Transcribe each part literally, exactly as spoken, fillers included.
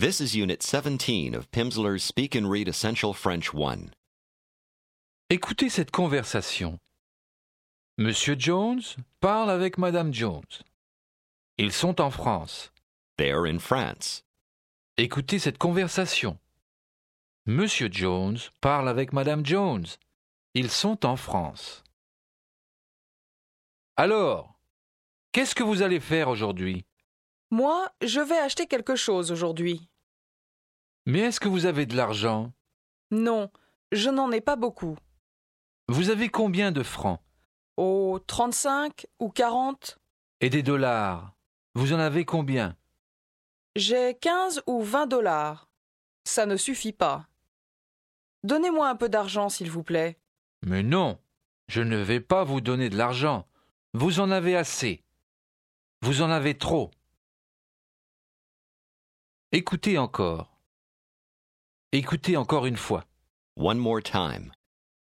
This is Unit seventeen of Pimsleur's Speak and Read Essential French one. Écoutez cette conversation. Monsieur Jones parle avec Madame Jones. Ils sont en France. They are in France. Écoutez cette conversation. Monsieur Jones parle avec Madame Jones. Ils sont en France. Alors, qu'est-ce que vous allez faire aujourd'hui? Moi, je vais acheter quelque chose aujourd'hui. Mais est-ce que vous avez de l'argent? Non, je n'en ai pas beaucoup. Vous avez combien de francs? Oh, trente-cinq ou quarante? Et des dollars? Vous en avez combien? J'ai quinze ou vingt dollars. Ça ne suffit pas. Donnez-moi un peu d'argent, s'il vous plaît. Mais non, je ne vais pas vous donner de l'argent. Vous en avez assez. Vous en avez trop. Écoutez encore. Écoutez encore une fois. One more time.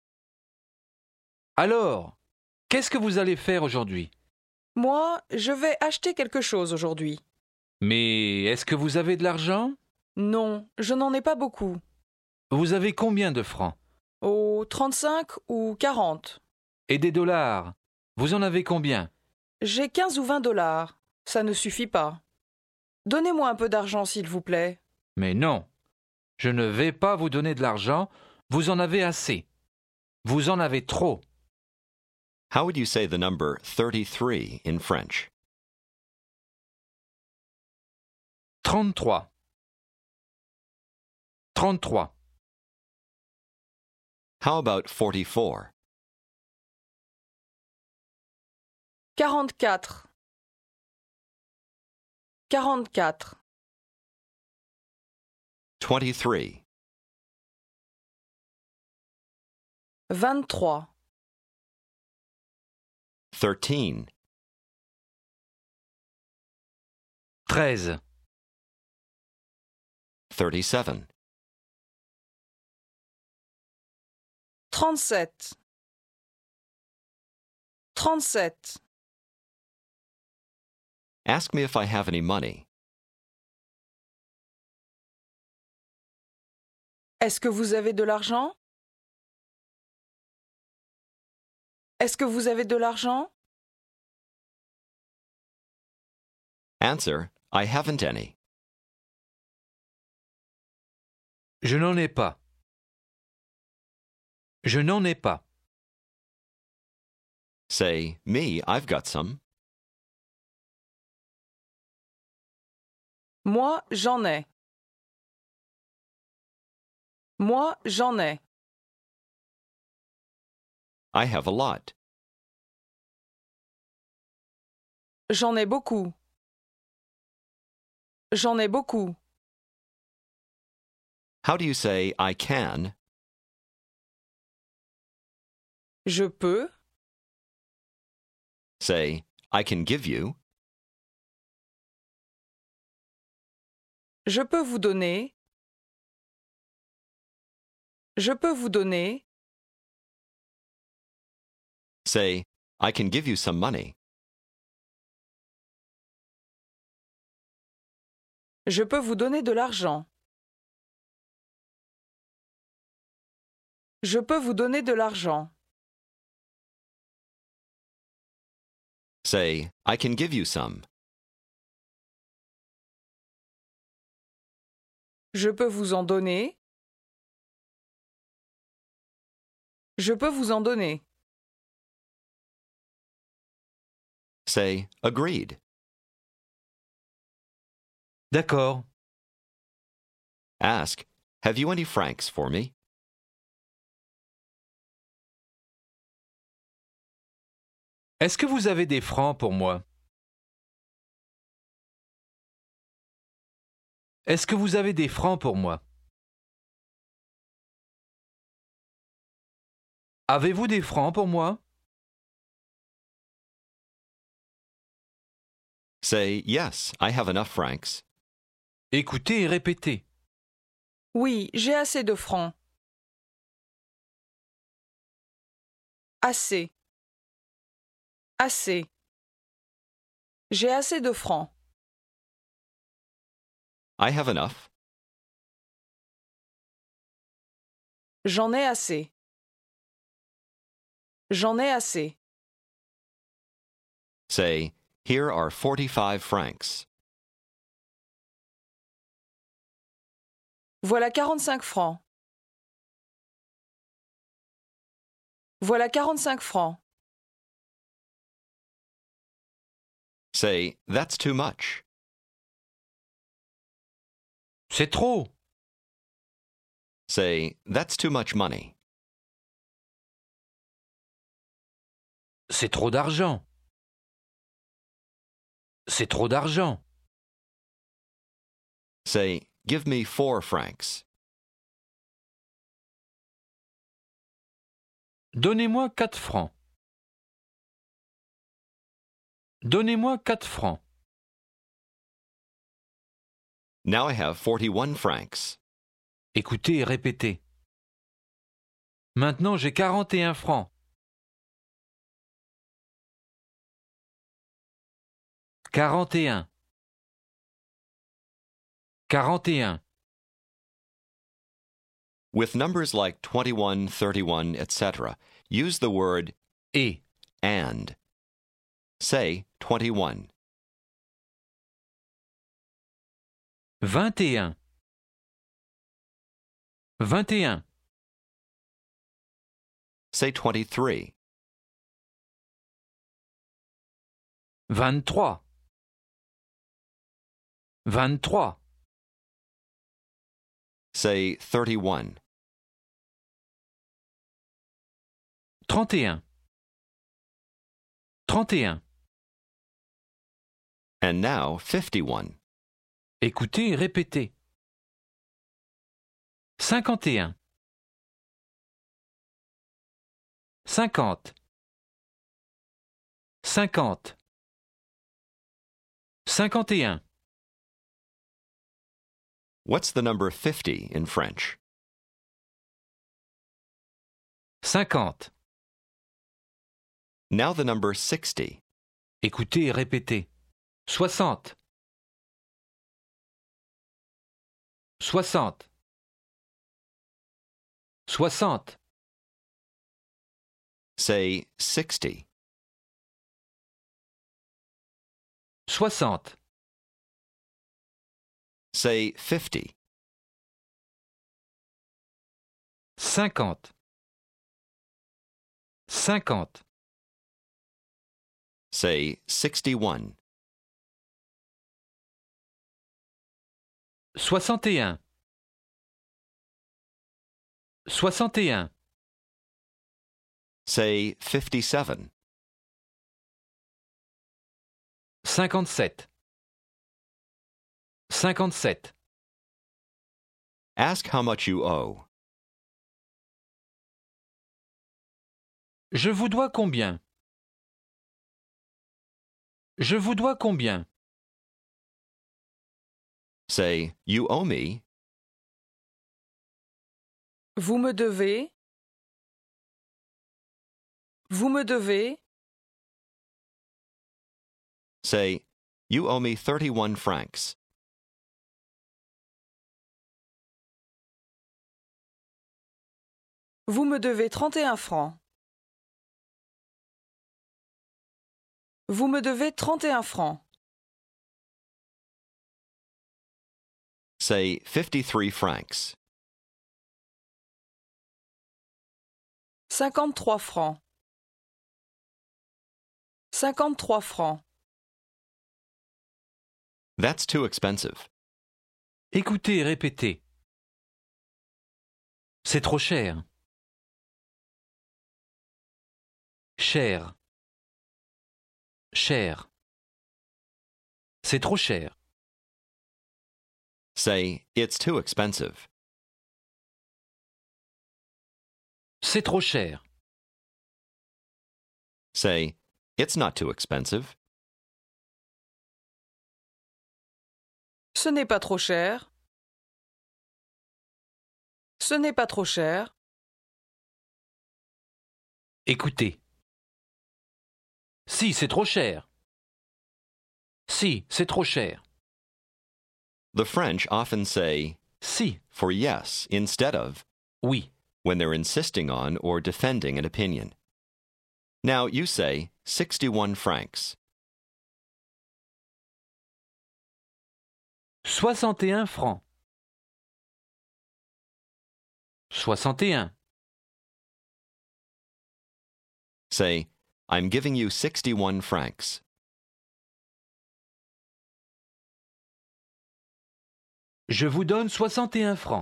Alors, qu'est-ce que vous allez faire aujourd'hui? Moi, je vais acheter quelque chose aujourd'hui. Mais est-ce que vous avez de l'argent? Non, je n'en ai pas beaucoup. Vous avez combien de francs? Oh, trente-cinq ou quarante. Et des dollars? Vous en avez combien? J'ai quinze ou vingt dollars. Ça ne suffit pas. Donnez-moi un peu d'argent, s'il vous plaît. Mais non, je ne vais pas vous donner de l'argent. Vous en avez assez. Vous en avez trop. How would you say the number thirty-three in French? Trente-trois. Trente-trois. How about forty-four? Quarante-quatre. Quarante-quatre. twenty-three. Vingt-trois. thirteen. Treize. thirty-seven. Trente-sept. Trente-sept. Ask me if I have any money. Est-ce que vous avez de l'argent? Est-ce que vous avez de l'argent? Answer, I haven't any. Je n'en ai pas. Je n'en ai pas. Say, me, I've got some. Moi, j'en ai. Moi, j'en ai. I have a lot. J'en ai beaucoup. J'en ai beaucoup. How do you say I can? Je peux. Say, I can give you. Je peux vous donner. Je peux vous donner. Say, I can give you some money. Je peux vous donner de l'argent. Je peux vous donner de l'argent. Say, I can give you some. Je peux vous en donner. Je peux vous en donner. Say, agreed. D'accord. Ask, have you any francs for me? Est-ce que vous avez des francs pour moi? Est-ce que vous avez des francs pour moi? Avez-vous des francs pour moi? Say, yes, I have enough francs. Écoutez et répétez. Oui, j'ai assez de francs. Assez. Assez. J'ai assez de francs. I have enough. J'en ai assez. J'en ai assez. Say, here are forty-five francs. Voilà quarante-cinq francs. Voilà quarante-cinq francs. Say, that's too much. C'est trop. Say, that's too much money. C'est trop d'argent. C'est trop d'argent. Say, give me four francs. Donnez-moi quatre francs. Donnez-moi quatre francs. Now I have forty-one francs. Écoutez et répétez. Maintenant j'ai quarante et un francs. Quarante et un. Quarante et un. With numbers like twenty-one, thirty-one, et cetera, use the word Et. and. Say twenty-one. Vingt et un. Vingt et un. Say twenty-three. Vingt-trois. Vingt-trois. Say thirty-one. Trente et un. Trente et un. And now fifty-one. Écoutez et répétez. Cinquante et un. Cinquante. Cinquante. Cinquante et un. What's the number fifty in French? Cinquante. Now the number sixty. Écoutez et répétez. Soixante. Soixante. Soixante. Say sixty. Soixante. Say fifty. Cinquante. Cinquante. Say sixty-one. Soixante et un. Soixante et un. Say fifty-seven. Cinquante-sept. Cinquante-sept. Ask how much you owe. Je vous dois combien? Je vous dois combien? Say, you owe me. Vous me devez. Vous me devez. Say, you owe me thirty-one francs. Vous me devez trente et un francs. Vous me devez trente et un francs. Say fifty-three francs. Cinquante-trois francs. Cinquante-trois francs. That's too expensive. Écoutez et répétez. C'est trop cher. Cher. Cher. C'est trop cher. Say, it's too expensive. C'est trop cher. Say, it's not too expensive. Ce n'est pas trop cher. Ce n'est pas trop cher. Écoutez. Si, c'est trop cher. Si, c'est trop cher. The French often say Si, for yes instead of oui. when they're insisting on or defending an opinion. Now you say sixty-one francs. soixante et un francs. soixante et un. Say, I'm giving you sixty-one francs. Je vous donne soixante et un francs.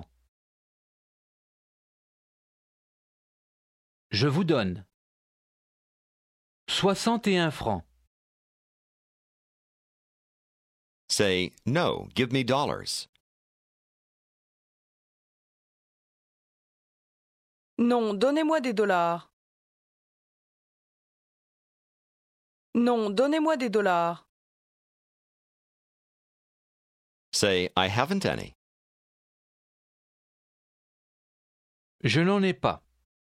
Je vous donne soixante et un francs. Say, no, give me dollars. Non, donnez-moi des dollars. Non, donnez-moi des dollars. Say, I haven't any. Je n'en ai pas.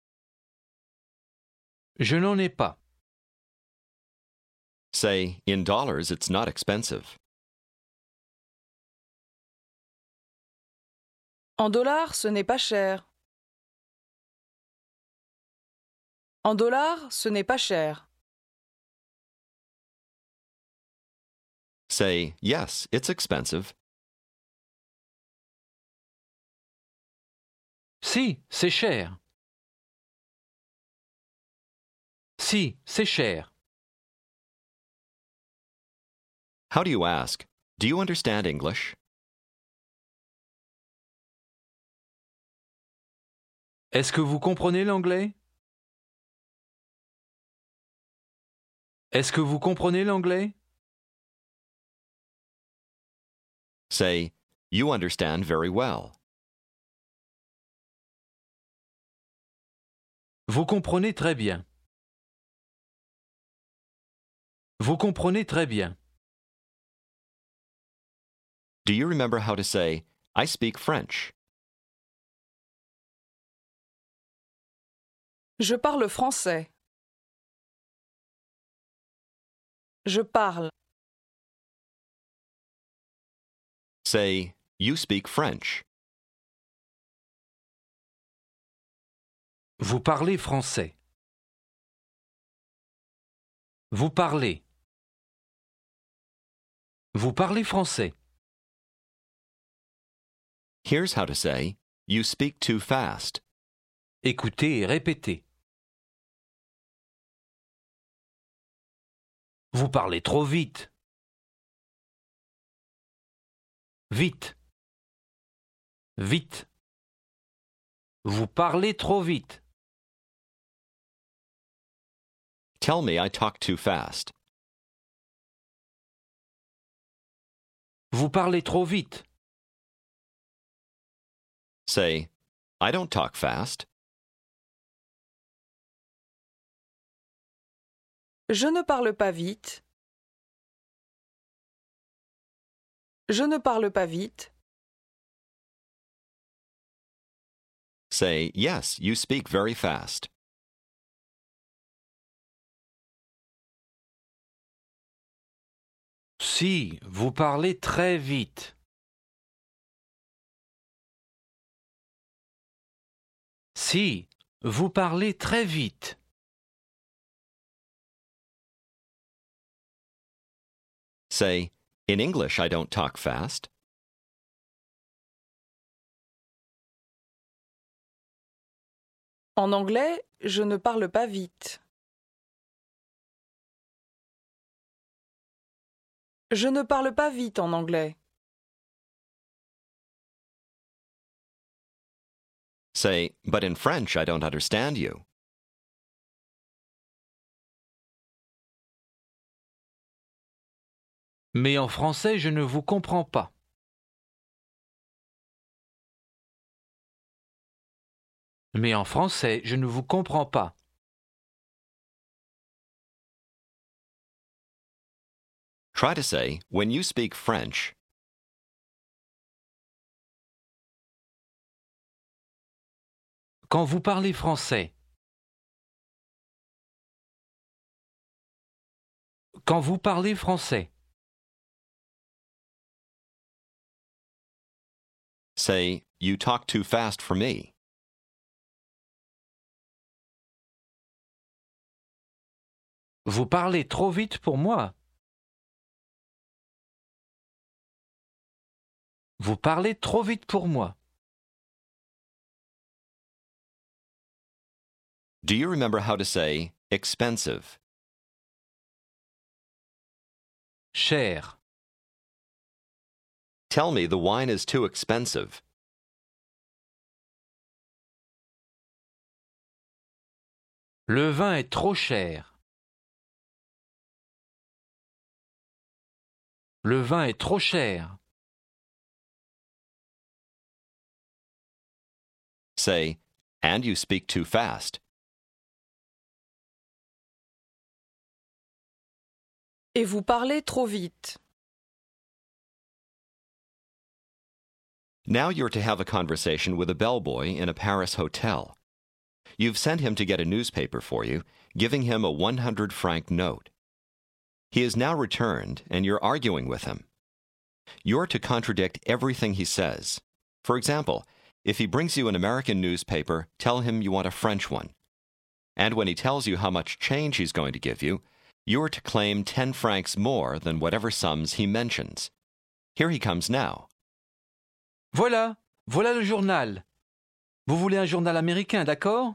Je n'en ai pas. Say, in dollars it's not expensive. En dollars, ce n'est pas cher. En dollars, ce n'est pas cher. Say, yes, it's expensive. Si, c'est cher. Si, c'est cher. How do you ask? Do you understand English? Est-ce que vous comprenez l'anglais? Est-ce que vous comprenez l'anglais? Say, you understand very well. Vous comprenez très bien. Vous comprenez très bien. Do you remember how to say, I speak French? Je parle français. Je parle. Say, you speak French. Vous parlez français. Vous parlez. Vous parlez français. Here's how to say, you speak too fast. Écoutez et répétez. Vous parlez trop vite. Vite. Vite. Vous parlez trop vite. Tell me I talk too fast. Vous parlez trop vite. Say, I don't talk fast. Je ne parle pas vite. Je ne parle pas vite. Say, yes, you speak very fast. Si, vous parlez très vite. Si, vous parlez très vite. Say, in English I don't talk fast. En anglais, je ne parle pas vite. Je ne parle pas vite en anglais. Say, but in French I don't understand you. Mais en français, je ne vous comprends pas. Mais en français, je ne vous comprends pas. Try to say, when you speak French, Quand vous parlez français. Quand vous parlez français. say, you talk too fast for me. Vous parlez trop vite pour moi. Vous parlez trop vite pour moi. Do you remember how to say expensive? Cher. Tell me the wine is too expensive. Le vin est trop cher. Le vin est trop cher. Say, and you speak too fast. Et vous parlez trop vite. Now you're to have a conversation with a bellboy in a Paris hotel. You've sent him to get a newspaper for you, giving him a one hundred franc note. He is now returned, and you're arguing with him. You're to contradict everything he says. For example, if he brings you an American newspaper, tell him you want a French one. And when he tells you how much change he's going to give you, you're to claim ten francs more than whatever sums he mentions. Here he comes now. Voilà, voilà le journal. Vous voulez un journal américain, d'accord?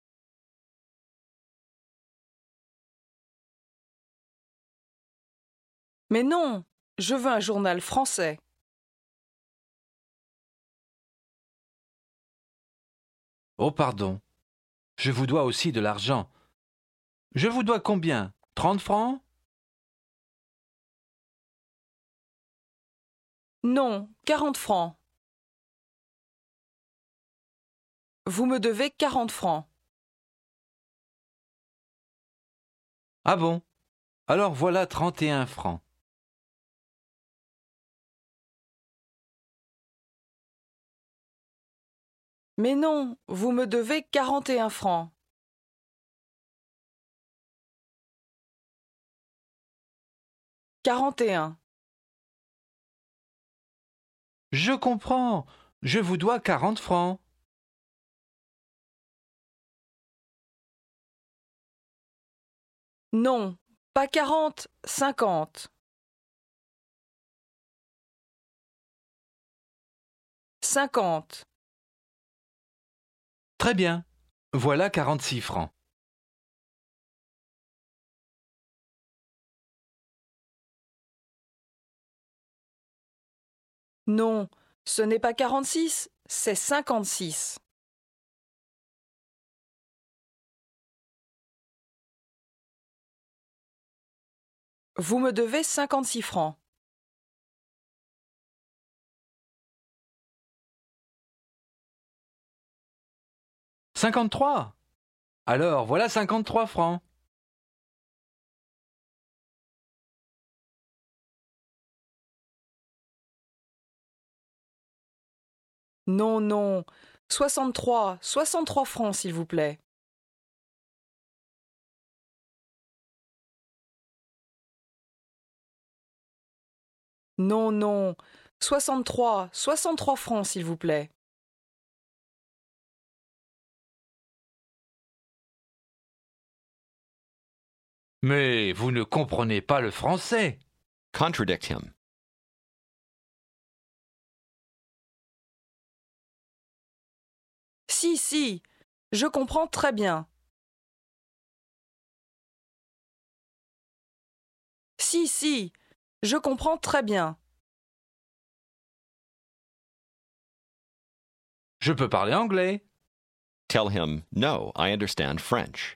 Mais non, je veux un journal français. Oh, pardon. Je vous dois aussi de l'argent. Je vous dois combien? Trente francs? Non, quarante francs. Vous me devez quarante francs. Ah bon? Alors voilà trente et un francs. Mais non, vous me devez quarante et un francs. Quarante et un. Je comprends. Je vous dois quarante francs. Non, pas quarante, cinquante. Cinquante. Très bien. Voilà quarante-six francs. Non, ce n'est pas quarante-six, c'est cinquante-six. Vous me devez cinquante-six francs. Cinquante-trois. Alors voilà cinquante-trois francs. Non, non, soixante-trois, soixante-trois francs, s'il vous plaît. Non, non, soixante-trois, soixante-trois francs, s'il vous plaît. Mais vous ne comprenez pas le français. Contradict him. Si, si, je comprends très bien. Si, si, je comprends très bien. Je peux parler anglais. Tell him, no, I understand French.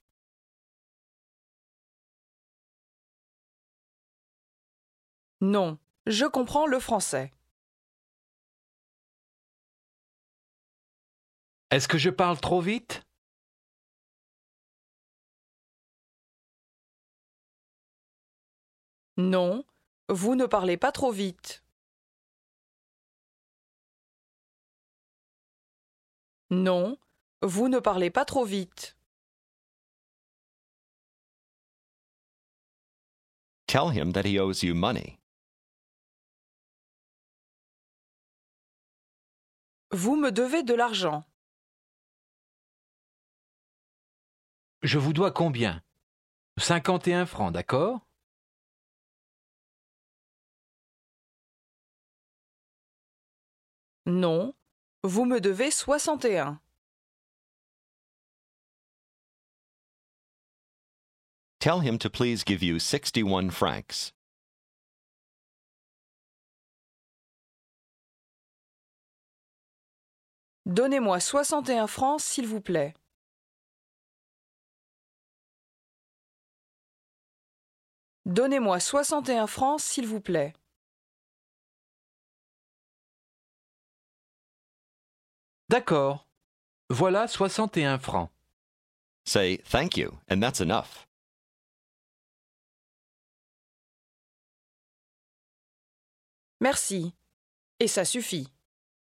Non, je comprends le français. Est-ce que je parle trop vite? Non, vous ne parlez pas trop vite. Non, vous ne parlez pas trop vite. Tell him that he owes you money. Vous me devez de l'argent. Je vous dois combien? cinquante et un francs, d'accord? Non, vous me devez soixante et un. Tell him to please give you sixty-one francs. Donnez-moi soixante et un francs, s'il vous plaît. Donnez-moi soixante et un francs, s'il vous plaît. D'accord. Voilà soixante et un francs. Say thank you, and that's enough. Merci. Et ça suffit.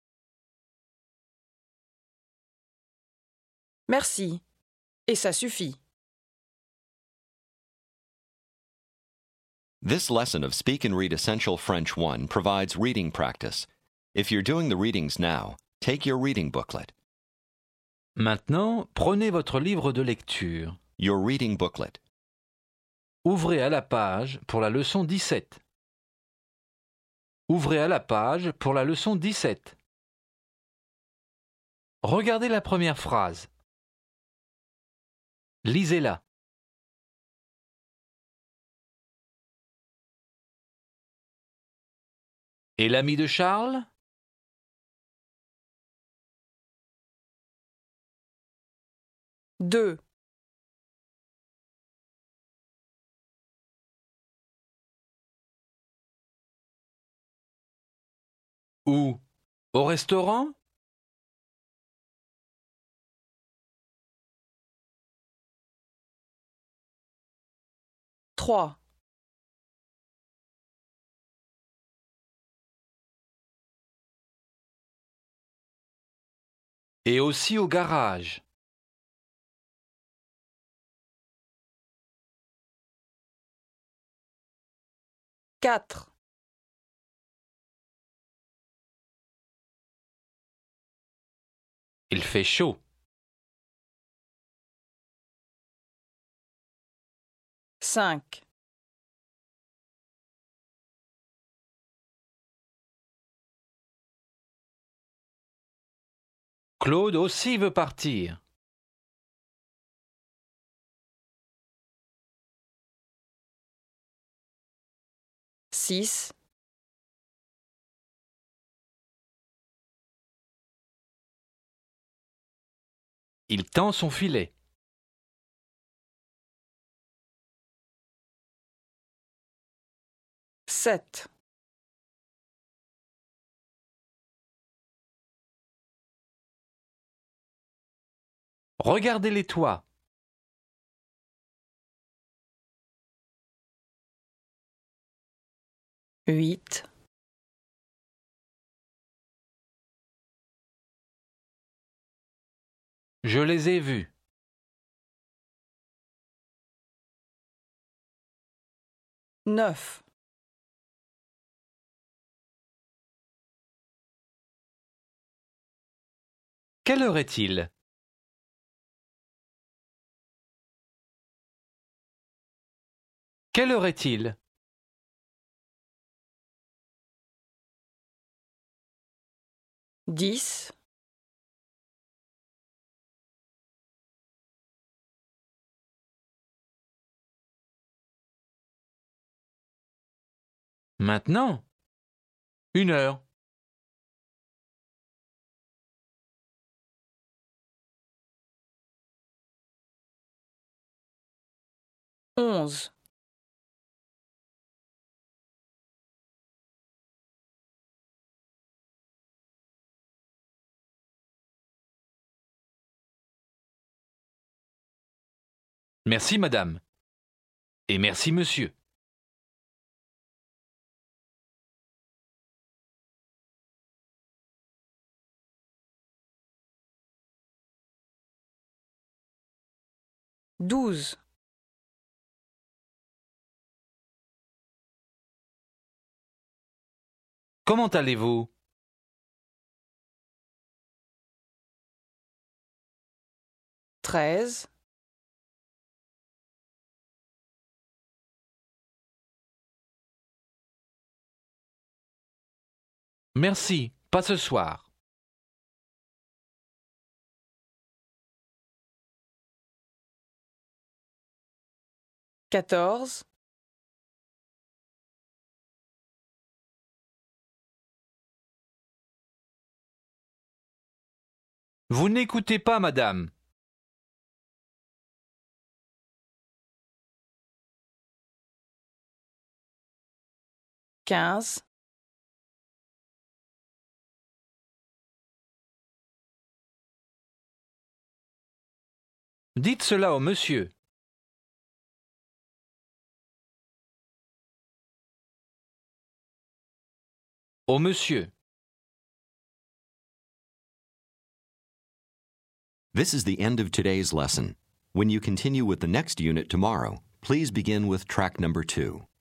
Merci. Et ça suffit. This lesson of Speak and Read Essential French one provides reading practice. If you're doing the readings now, take your reading booklet. Maintenant, prenez votre livre de lecture. Your reading booklet. Ouvrez à la page pour la leçon dix-sept. Ouvrez à la page pour la leçon dix-sept. Regardez la première phrase. Lisez-la. Et l'ami de Charles? Deux. Où? Au restaurant? Trois. Et aussi au garage. Quatre. Il fait chaud. Cinq. Claude aussi veut partir. Six. Il tend son filet. Sept. Regardez les toits. Huit. Je les ai vus. Neuf. Quelle heure est-il? Quelle heure est-il? Dix. Maintenant? Une heure. Onze. Merci, madame. Et merci, monsieur. Douze. Comment allez-vous? Treize. Merci, pas ce soir. quatorze, Vous n'écoutez pas, madame. quinze, Dites cela au monsieur. Au monsieur. This is the end of today's lesson. When you continue with the next unit tomorrow, please begin with track number two.